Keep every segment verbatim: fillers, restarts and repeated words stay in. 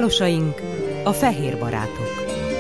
Pálosaink, a fehér barátok.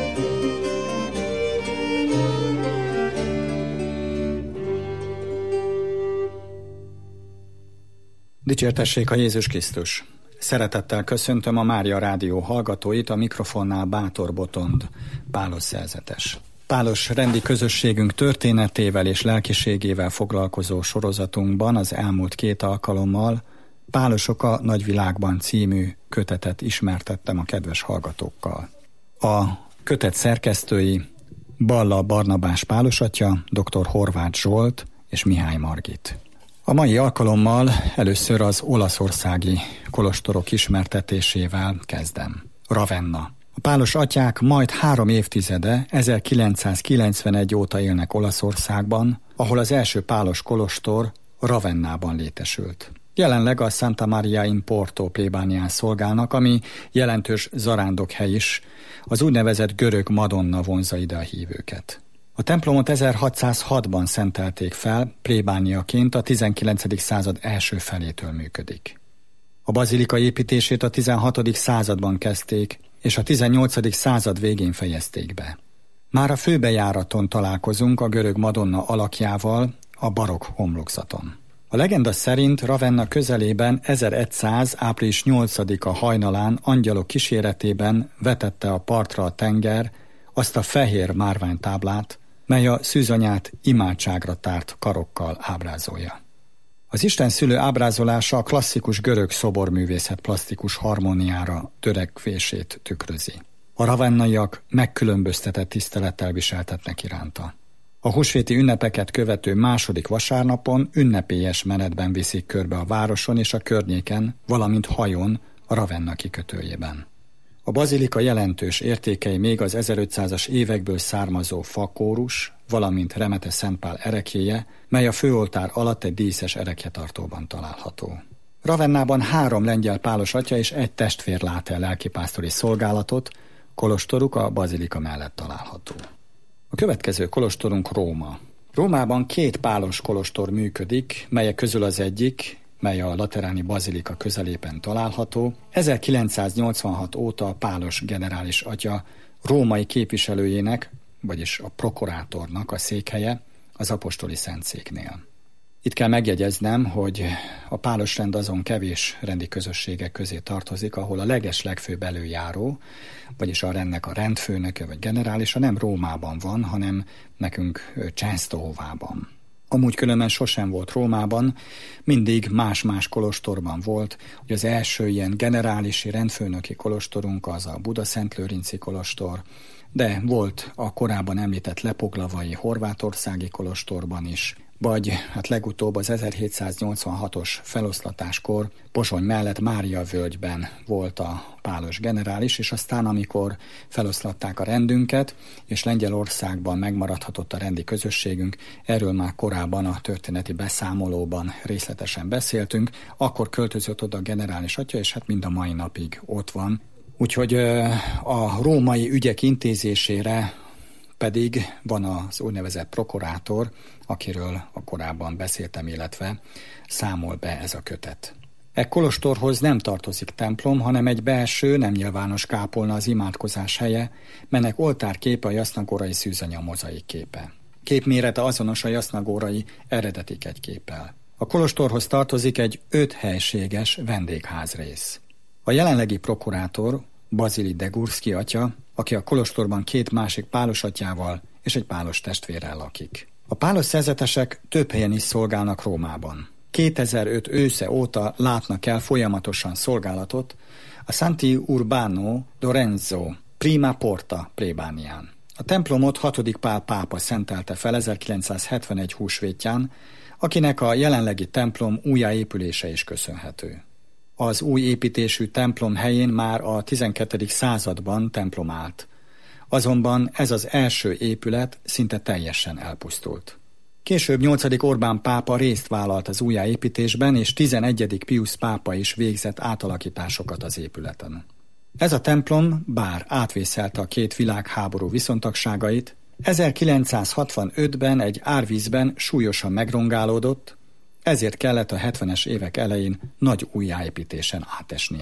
Dicsértessék a Jézus Krisztus! Szeretettel köszöntöm a Mária Rádió hallgatóit, a mikrofonnál Bátor Botond, Pálos szerzetes. Pálos rendi közösségünk történetével és lelkiségével foglalkozó sorozatunkban az elmúlt két alkalommal Pálosok a nagyvilágban című kötetet ismertettem a kedves hallgatókkal. A kötet szerkesztői Balla Barnabás Pálos atya, dr. Horváth Zsolt és Mihály Margit. A mai alkalommal először az olaszországi kolostorok ismertetésével kezdem. Ravenna. A Pálos atyák majd három évtizede, ezerkilencszázkilencvenegy óta élnek Olaszországban, ahol az első pálos kolostor Ravennában létesült. Jelenleg a Santa Maria in Porto plébánián szolgálnak, ami jelentős zarándokhely is, az úgynevezett görög Madonna vonzza ide a hívőket. A templomot ezerhatszázhatban szentelték fel, plébániaként a tizenkilencedik század első felétől működik. A bazilika építését a tizenhatodik században kezdték, és a tizennyolcadik század végén fejezték be. Már a főbejáraton találkozunk a görög Madonna alakjával, a barokk homlokzaton. A legenda szerint Ravenna közelében ezerszáz. április nyolcadika hajnalán angyalok kíséretében vetette a partra a tenger azt a fehér márványtáblát, mely a szűzanyát imádságra tárt karokkal ábrázolja. Az Isten szülő ábrázolása a klasszikus görög szoborművészet plasztikus harmóniára törekvését tükrözi. A ravennaiak megkülönböztetett tisztelettel viseltetnek iránta. A húsvéti ünnepeket követő második vasárnapon ünnepélyes menetben viszik körbe a városon és a környéken, valamint hajón a Ravenna kikötőjében. A bazilika jelentős értékei még az ezerötszázas évekből származó fakórus, valamint Remete Szent Pál ereklyéje, mely a főoltár alatt egy díszes erekjetartóban található. Ravennában három lengyel pálos atya és egy testvér lát el lelkipásztori szolgálatot, kolostoruk a bazilika mellett található. A következő kolostorunk Róma. Rómában két pálos kolostor működik, melyek közül az egyik, mely a lateráni bazilika közelében található, ezerkilencszáznyolcvanhat óta a pálos generális atya római képviselőjének, vagyis a prokurátornak a székhelye az apostoli szentszéknél. Itt kell megjegyeznem, hogy a pálosrend azon kevés rendi közösségek közé tartozik, ahol a legeslegfőbb előjáró, vagyis a rendnek a rendfőnöke vagy generálisa nem Rómában van, hanem nekünk Częstohovában. Amúgy különben sosem volt Rómában, mindig más-más kolostorban volt. Ugye az első ilyen generálisi rendfőnöki kolostorunk az a Budaszentlőrinci kolostor, de volt a korábban említett lepoglavai horvátországi kolostorban is, vagy hát legutóbb az ezerhétszáznyolcvanhatos feloszlatáskor Pozsony mellett Mária völgyben volt a pálos generális, és aztán amikor feloszlatták a rendünket, és Lengyelországban megmaradhatott a rendi közösségünk, erről már korábban a történeti beszámolóban részletesen beszéltünk, akkor költözött oda a generális atya, és hát mind a mai napig ott van. Úgyhogy a római ügyek intézésére pedig van az úgynevezett prokurátor, akiről a korábban beszéltem, illetve számol be ez a kötet. E kolostorhoz nem tartozik templom, hanem egy belső, nem nyilvános kápolna az imádkozás helye, melynek oltárképe a jasznagórai szűzanya mozaik képe. Képmérete azonos a jasznagórai eredeti kegyképpel. A kolostorhoz tartozik egy öt helységes vendégházrész. A jelenlegi prokurátor, Bazili Degurszky atya, aki a kolostorban két másik pálos atyával és egy pálos testvérrel lakik. A pálos szerzetesek több helyen is szolgálnak Rómában. kétezer-öt ősze óta látnak el folyamatosan szolgálatot a Santi Urbano Lorenzo Prima Porta plébánián. A templomot hatodik Pál pápa szentelte fel ezerkilencszázhetvenegy húsvétján, akinek a jelenlegi templom újjáépülése is köszönhető. Az új építésű templom helyén már a tizenkettedik században templom állt. Azonban ez az első épület szinte teljesen elpusztult. Később nyolcadik Orbán pápa részt vállalt az újjáépítésben, és tizenegyedik Piusz pápa is végzett átalakításokat az épületen. Ez a templom, bár átvészelte a két világháború viszontagságait, ezerkilencszázhatvanötben egy árvízben súlyosan megrongálódott, ezért kellett a hetvenes évek elején nagy újjáépítésen átesnie.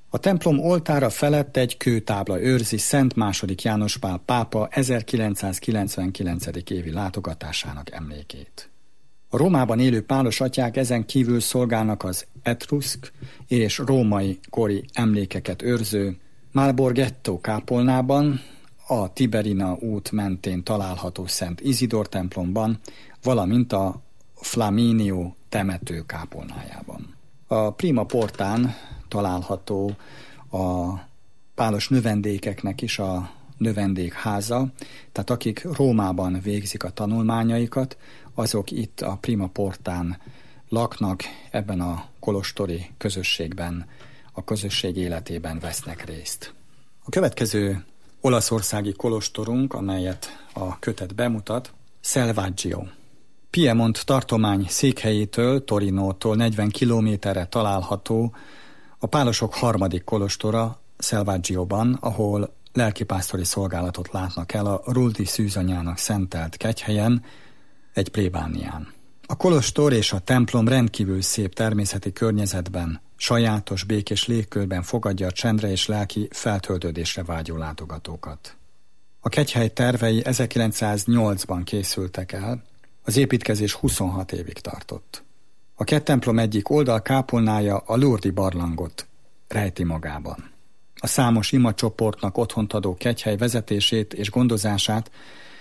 A templom oltára felett egy kőtábla őrzi Szent második János Pál pápa ezerkilencszázkilencvenkilencedik évi látogatásának emlékét. A Rómában élő pálos atyák ezen kívül szolgálnak az etruszk és római kori emlékeket őrző Malborghetto kápolnában, a Tiberina út mentén található Szent Izidor templomban, valamint a Flaminio temető kápolnájában. A Prima Portán található a pálos növendékeknek is a növendékháza, tehát akik Rómában végzik a tanulmányaikat, azok itt a Prima Portán laknak, ebben a kolostori közösségben, a közösség életében vesznek részt. A következő olaszországi kolostorunk, amelyet a kötet bemutat, Selvaggio. Piemont tartomány székhelyétől, Torinótól negyven kilométerre található a pálosok harmadik kolostora Selvaggioban, ahol lelkipásztori szolgálatot látnak el a Rulti szűzanyának szentelt kegyhelyen, egy plébánián. A kolostor és a templom rendkívül szép természeti környezetben, sajátos, békés légkörben fogadja a csendre és lelki feltöltődésre vágyó látogatókat. A kegyhely tervei ezerkilencszáznyolcban készültek el, az építkezés huszonhat évig tartott. A két templom egyik oldal kápolnája a Lourdes barlangot rejti magában. A számos imacsoportnak otthont adó kegyhely vezetését és gondozását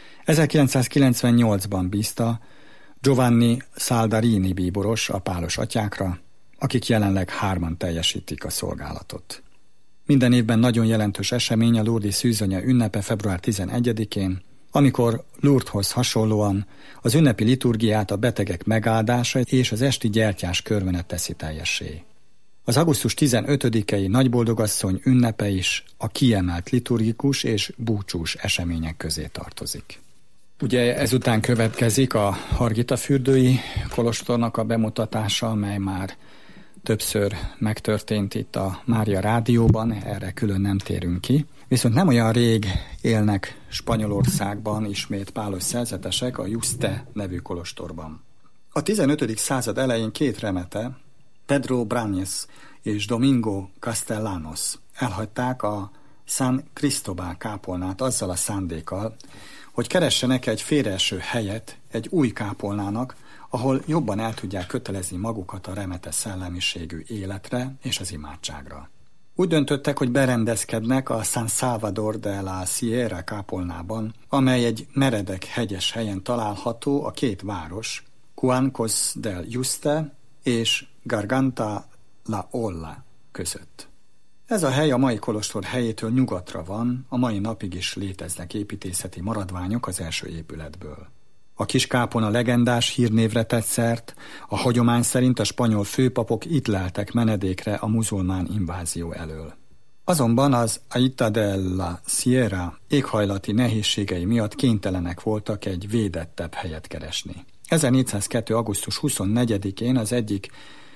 ezerkilencszázkilencvennyolcban bízta Giovanni Saldarini bíboros a pálos atyákra, akik jelenleg hárman teljesítik a szolgálatot. Minden évben nagyon jelentős esemény a Lourdes szűzanya ünnepe február tizenegyedikén, amikor Lourdeshoz hasonlóan az ünnepi liturgiát a betegek megáldása és az esti gyertyás körmenet teszi teljessé. Az augusztus tizenötödikei nagyboldogasszony ünnepe is a kiemelt liturgikus és búcsús események közé tartozik. Ugye ezután következik a Hargitafürdői kolostornak a bemutatása, amely már többször megtörtént itt a Mária Rádióban, erre külön nem térünk ki. Viszont nem olyan rég élnek Spanyolországban ismét pálos szerzetesek a Yuste nevű kolostorban. A tizenötödik század elején két remete, Pedro Brañez és Domingo Castellanos elhagyták a San Cristobal kápolnát azzal a szándékkal, hogy keressenek egy félreeső helyet egy új kápolnának, ahol jobban el tudják kötelezni magukat a remete szellemiségű életre és az imádságra. Úgy döntöttek, hogy berendezkednek a San Salvador de la Sierra kápolnában, amely egy meredek hegyes helyen található a két város, Cuancos del Yuste és Garganta la Olla között. Ez a hely a mai kolostor helyétől nyugatra van, a mai napig is léteznek építészeti maradványok az első épületből. A kis kápolna legendás hírnévre tett szert, a hagyomány szerint a spanyol főpapok itt leltek menedékre a muzulmán invázió elől. Azonban az Aita de la Sierra éghajlati nehézségei miatt kénytelenek voltak egy védettebb helyet keresni. ezernégyszázkettő. augusztus huszonnegyedikén az egyik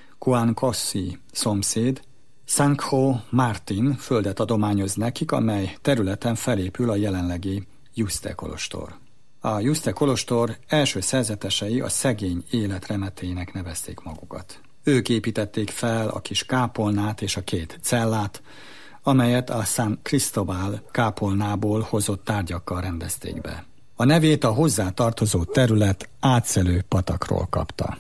Cuancossi szomszéd, Sancho Martin földet adományoz nekik, amely területen felépül a jelenlegi Yuste kolostor. A Yuste kolostor első szerzetesei a szegény élet remetének nevezték magukat. Ők építették fel a kis kápolnát és a két cellát, amelyet a San Cristobal kápolnából hozott tárgyakkal rendezték be. A nevét a hozzá tartozó terület átszelő patakról kapta.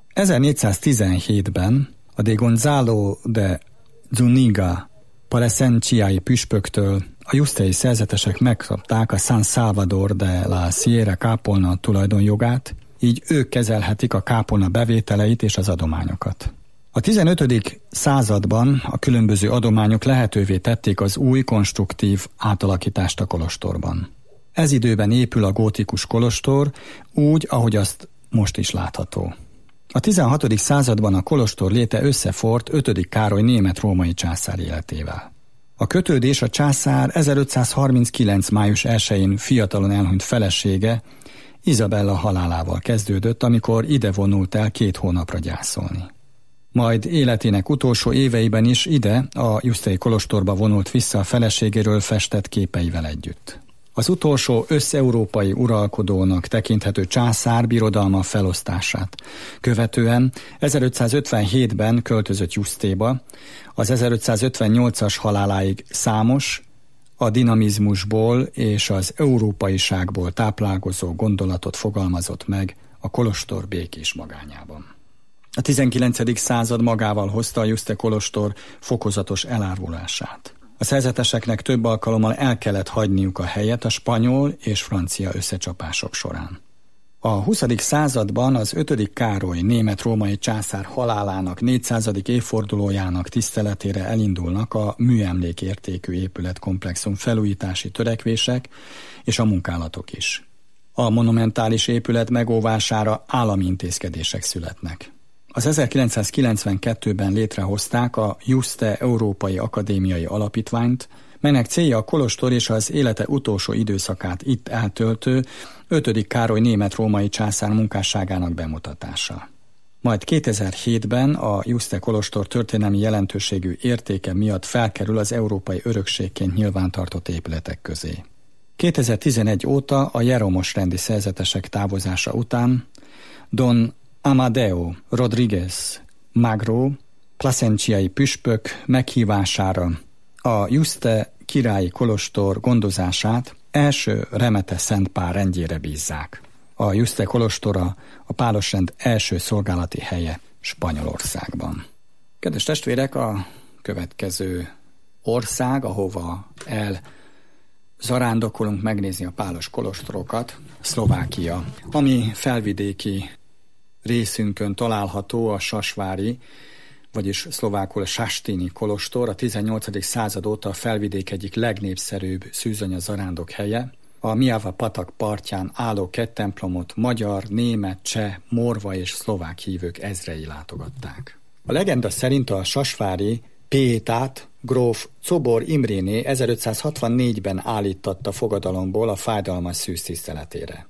ezernégyszáztizenhétben a de Gonzalo de Zuniga Palesenciai püspöktől a justei szerzetesek megkapták a San Salvador de la Sierra kápolna tulajdonjogát, így ők kezelhetik a kápolna bevételeit és az adományokat. A tizenötödik században a különböző adományok lehetővé tették az új konstruktív átalakítást a kolostorban. Ez időben épül a gótikus kolostor, úgy, ahogy azt most is látható. A tizenhatodik században a kolostor léte összefort ötödik Károly német-római császár életével. A kötődés a császár ezerötszázharminckilenc. május elsején fiatalon elhunyt felesége, Izabella halálával kezdődött, amikor ide vonult el két hónapra gyászolni. Majd életének utolsó éveiben is ide, a Justei kolostorba vonult vissza a feleségéről festett képeivel együtt. Az utolsó összeurópai uralkodónak tekinthető császár birodalma felosztását követően ezerötszázötvenhétben költözött Jusztéba, az ezerötszázötvennyolcas haláláig számos, a dinamizmusból és az európaiságból táplálkozó gondolatot fogalmazott meg a kolostor békés magányában. A tizenkilencedik század magával hozta a Yuste kolostor fokozatos elárulását. A szerzeteseknek több alkalommal el kellett hagyniuk a helyet a spanyol és francia összecsapások során. A huszadik században az ötödik Károly német-római császár halálának négyszázadik évfordulójának tiszteletére elindulnak a műemlékértékű épületkomplexum felújítási törekvések és a munkálatok is. A monumentális épület megóvására állami intézkedések születnek. Az ezerkilencszázkilencvenkettőben létrehozták a Yuste Európai Akadémiai Alapítványt, melynek célja a kolostor és az élete utolsó időszakát itt eltöltő ötödik Károly német-római császár munkásságának bemutatása. Majd kétezer-hétben a Yuste kolostor történelmi jelentőségű értéke miatt felkerül az európai örökségként nyilvántartott épületek közé. kétezer-tizenegy óta a jeromos rendi szerzetesek távozása után Don Amadeo Rodriguez Magro plasenciai püspök meghívására a Yuste királyi kolostor gondozását első Remete Szent Pál rendjére bízzák. A Yuste kolostora a pálosrend első szolgálati helye Spanyolországban. Kedves testvérek, a következő ország, ahova el zarándokolunk megnézni a pálos kolostorokat, Szlovákia, ami felvidéki részünkön található a sasvári, vagyis szlovákul Sastini kolostor, a tizennyolcadik század óta a felvidék egyik legnépszerűbb szűzanya zarándok helye. A Miava patak partján álló kettemplomot magyar, német, cseh, morva és szlovák hívők ezrei látogatták. A legenda szerint a sasvári Pietát gróf Czobor Imréné ezerötszázhatvannégyben állítatta fogadalomból a fájdalmas szűz tiszteletére.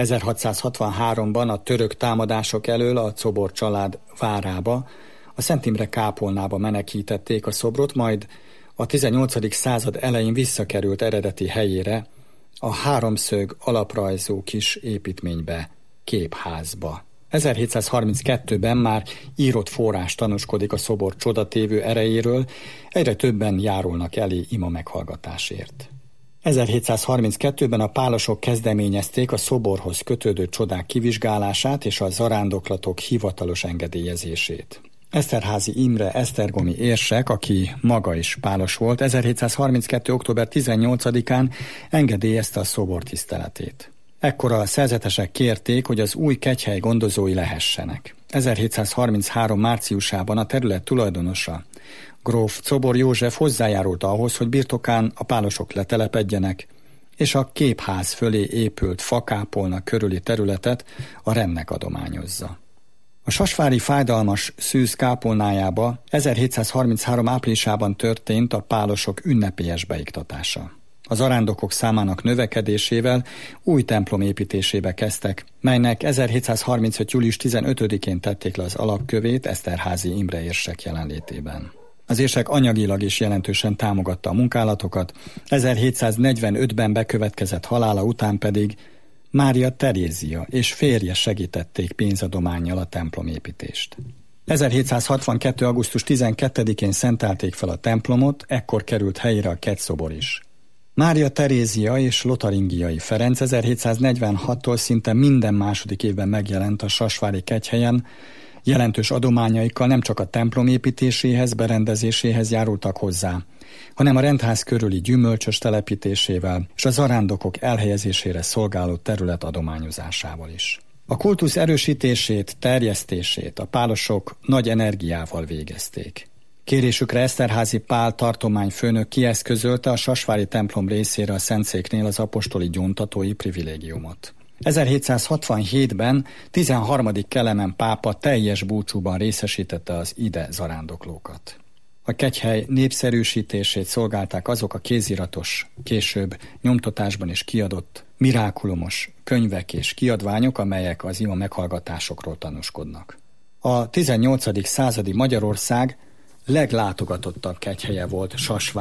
ezerhatszázhatvanháromban a török támadások elől a Czobor család várába, a Szent Imre kápolnába menekítették a szobrot, majd a tizennyolcadik század elején visszakerült eredeti helyére, a háromszög alaprajzú kis építménybe, képházba. ezerhétszázharminckettőben már írott forrás tanúskodik a szobor csodatévő erejéről, egyre többen járulnak elé ima meghallgatásért. ezerhétszázharminckettőben a pálosok kezdeményezték a szoborhoz kötődő csodák kivizsgálását és a zarándoklatok hivatalos engedélyezését. Eszterházy Imre esztergomi érsek, aki maga is pálos volt, ezerhétszázharminckettő október tizennyolcadikán engedélyezte a szobor tiszteletét. Ekkor a szerzetesek kérték, hogy az új kegyhely gondozói lehessenek. ezerhétszázharminchárom márciusában a terület tulajdonosa, gróf Czobor József hozzájárult ahhoz, hogy birtokán a pálosok letelepedjenek, és a képház fölé épült fakápolna körüli területet a rendnek adományozza. A sasvári fájdalmas szűz kápolnájába ezerhétszázharminchárom áprilisában történt a pálosok ünnepélyes beiktatása. Az arándokok számának növekedésével új templom építésébe kezdtek, melynek ezerhétszázharmincöt július tizenötödikén tették le az alapkövét Eszterházy Imre érsek jelenlétében. Az érsek anyagilag is jelentősen támogatta a munkálatokat, ezerhétszáznegyvenötben bekövetkezett halála után pedig Mária Terézia és férje segítették pénzadománnyal a templomépítést. ezerhétszázhatvankettő augusztus tizenkettedikén szentelték fel a templomot, ekkor került helyére a kegyszobor is. Mária Terézia és Lotaringiai Ferenc ezerhétszáznegyvenhattól szinte minden második évben megjelent a sasvári kegyhelyen, jelentős adományaikkal nem csak a templom építéséhez, berendezéséhez járultak hozzá, hanem a rendház körüli gyümölcsös telepítésével és a zarándokok elhelyezésére szolgáló terület adományozásával is. A kultusz erősítését, terjesztését a pálosok nagy energiával végezték. Kérésükre Eszterházy Pál tartományfőnök kieszközölte a sasvári templom részére a Szentszéknél az apostoli gyóntatói privilégiumot. ezerhétszázhatvanhétben tizenharmadik Kelemen pápa teljes búcsúban részesítette az ide zarándoklókat. A kegyhely népszerűsítését szolgálták azok a kéziratos, később nyomtatásban is kiadott, mirákulumos könyvek és kiadványok, amelyek az ima meghallgatásokról tanúskodnak. A tizennyolcadik századi Magyarország leglátogatottabb kegyhelye volt Sasvár,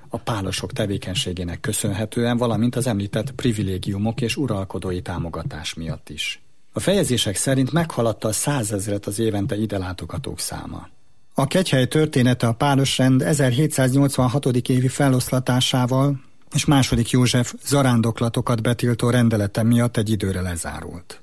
a pálosok tevékenységének köszönhetően, valamint az említett privilégiumok és uralkodói támogatás miatt is. A fejezések szerint meghaladta a százezret az évente ide látogatók száma. A kegyhely története a pálosrend ezerhétszáznyolcvanhatodik évi feloszlatásával és második József zarándoklatokat betiltó rendelete miatt egy időre lezárult.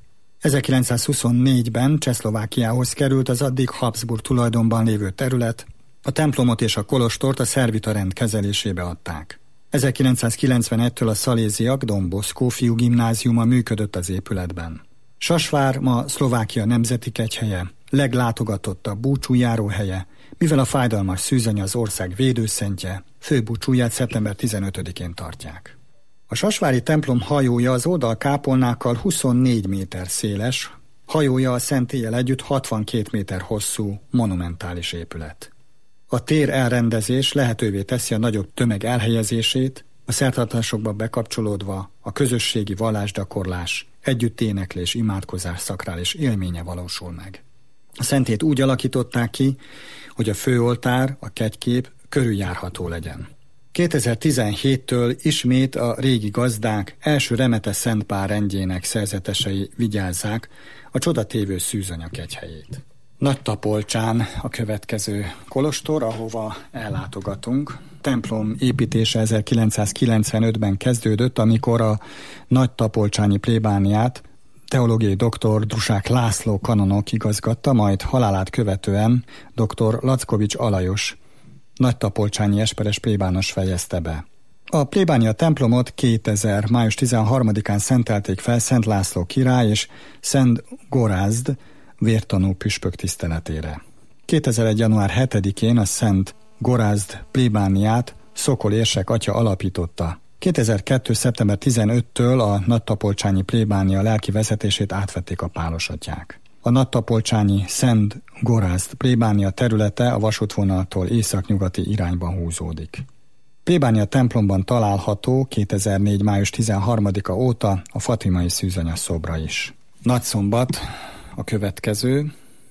ezerkilencszázhuszonnégyben Csehszlovákiához került az addig Habsburg tulajdonban lévő terület, a templomot és a kolostort a szervita rend kezelésébe adták. ezerkilencszázkilencvenegytől a szaléziak Don Bosco fiú gimnáziuma működött az épületben. Sasvár ma Szlovákia nemzeti kegyhelye, leglátogatottabb búcsújáróhelye, mivel a fájdalmas szűzanya az ország védőszentje, főbúcsúját szeptember tizenötödikén tartják. A sasvári templom hajója az oldalkápolnákkal huszonnégy méter széles, hajója a szentéllyel együtt hatvankét méter hosszú, monumentális épület. A tér elrendezés lehetővé teszi a nagyobb tömeg elhelyezését, a szertartásokba bekapcsolódva a közösségi vallásgyakorlás, együtt éneklés, imádkozás szakrális élménye valósul meg. A szentét úgy alakították ki, hogy a főoltár, a kegykép körüljárható legyen. kétezer-tizenhéttől ismét a régi gazdák első remete Szent Pál rendjének szerzetesei vigyázzák a csodatévő szűzanya kegyhelyét. Nagytapolcsán a következő kolostor, ahova ellátogatunk. Templom építése ezerkilencszázkilencvenötben kezdődött, amikor a nagytapolcsányi plébániát teológiai doktor Drusák László kanonok igazgatta, majd halálát követően doktor Lackovics Alajos nagytapolcsányi esperes plébános fejezte be. A plébánia templomot kétezer. május tizenharmadikán szentelték fel Szent László király és Szent Gorázd vértanú püspök tiszteletére. kétezer-egy. január hetedikén a Szent Gorázd plébániát Szokol érsek atya alapította. kétezer-kettő. szeptember tizenötödikétől a nagytapolcsányi plébánia lelki vezetését átvették a pálosatyák. A nagytapolcsányi Szent Gorázd plébánia területe a vasútvonaltól északnyugati irányban húzódik. Plébánia templomban található kétezer-négy. május tizenharmadika óta a Fatimai szűzanya szobra is. Nagyszombat a következő,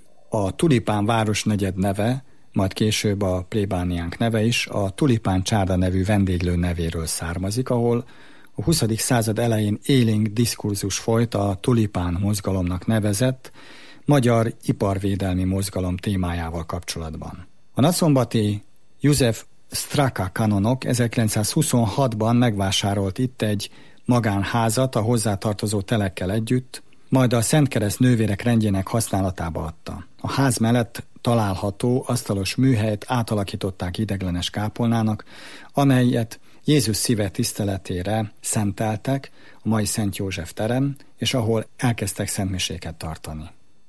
a Tulipán városnegyed neve, majd később a plébániánk neve is a Tulipán csárda nevű vendéglő nevéről származik, ahol a huszadik század elején élénk diskurzus folyt a tulipán mozgalomnak nevezett magyar iparvédelmi mozgalom témájával kapcsolatban. A nagyszombati József Straka kanonok ezerkilencszázhuszonhatban megvásárolt itt egy magánházat a hozzátartozó telekkel együtt, majd a Szentkereszt nővérek rendjének használatába adta. A ház mellett található asztalos műhelyt átalakították ideglenes kápolnának, amelyet Jézus szíve tiszteletére szenteltek, a mai Szent József terem, és ahol elkezdtek szentmiséket tartani.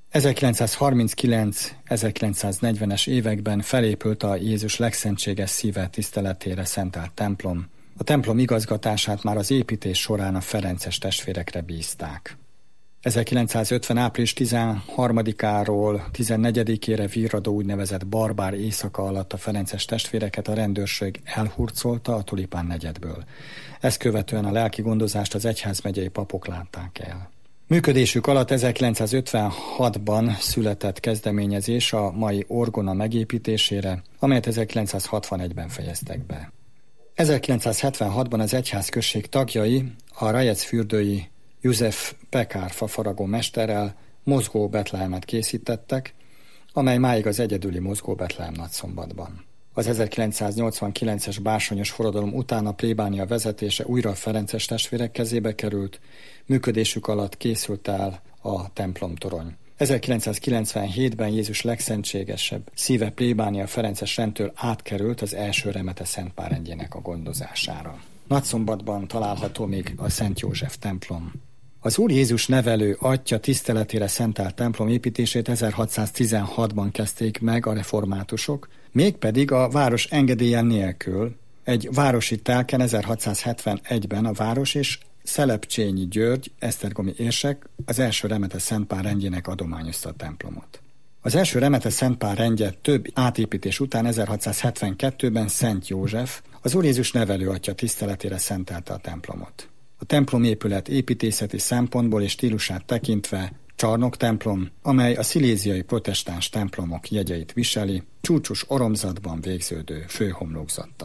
ezerkilencszázharminckilenc-ezerkilencszáznegyvenes években felépült a Jézus legszentséges szíve tiszteletére szentelt templom. A templom igazgatását már az építés során a ferences testvérekre bízták. ezerkilencszázötven. április tizenharmadikáról tizennegyedikére virradó úgynevezett barbár éjszaka alatt a ferences testvéreket a rendőrség elhurcolta a Tulipán negyedből. Ezt követően a lelki gondozást az egyházmegyei papok látták el. Működésük alatt ezerkilencszázötvenhatban született kezdeményezés a mai orgona megépítésére, amelyet ezerkilencszázhatvanegyben fejeztek be. ezerkilencszázhetvenhatban az egyházközség tagjai a rajecfürdői József Pekár fafaragó mesterrel mozgó Betlehemet készítettek, amely máig az egyedüli mozgó Betlehem Nagyszombatban. Az ezerkilencszáznyolcvankilences bársonyos forradalom után a plébánia vezetése újra a ferences testvérek kezébe került, működésük alatt készült el a templomtorony. ezerkilencszázkilencvenhétben Jézus legszentségesebb szíve plébánia ferences rendtől átkerült az első remete Szent Pál rendjének a gondozására. Nagyszombatban található még a Szent József templom. Az Úr Jézus nevelő atya tiszteletére szentelt templom építését ezerhatszáztizenhatban kezdték meg a reformátusok, mégpedig a város engedélye nélkül. Egy városi telken ezerhatszázhetvenegyben a város és Szelepcsényi György, esztergomi érsek az első remete Szent Pál rendjének adományozta a templomot. Az első remete Szent Pál rendje több átépítés után ezerhatszázhetvenkettőben Szent József, az Úr Jézus nevelő atya tiszteletére szentelte a templomot. A templomépület építészeti szempontból és stílusát tekintve csarnoktemplom, amely a sziléziai protestáns templomok jegyeit viseli, csúcsos oromzatban végződő főhomlokzattal.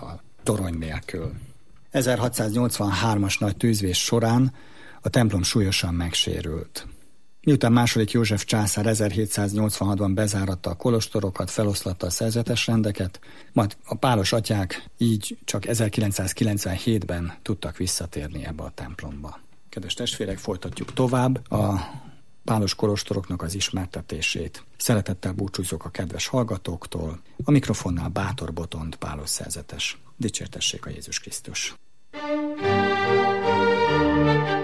torony nélkül. ezerhatszáznyolcvanhármas nagy tűzvész során a templom súlyosan megsérült. Miután második József császár ezerhétszáznyolcvanhatban bezáratta a kolostorokat, feloszlatta a szerzetes rendeket, majd a pálos atyák így csak ezerkilencszázkilencvenhétben tudtak visszatérni ebbe a templomba. Kedves testvérek, folytatjuk tovább a pálos kolostoroknak az ismertetését. Szeretettel búcsúzok a kedves hallgatóktól. A mikrofonnál Bátor Botond pálos szerzetes. Dicsértessék a Jézus Krisztus!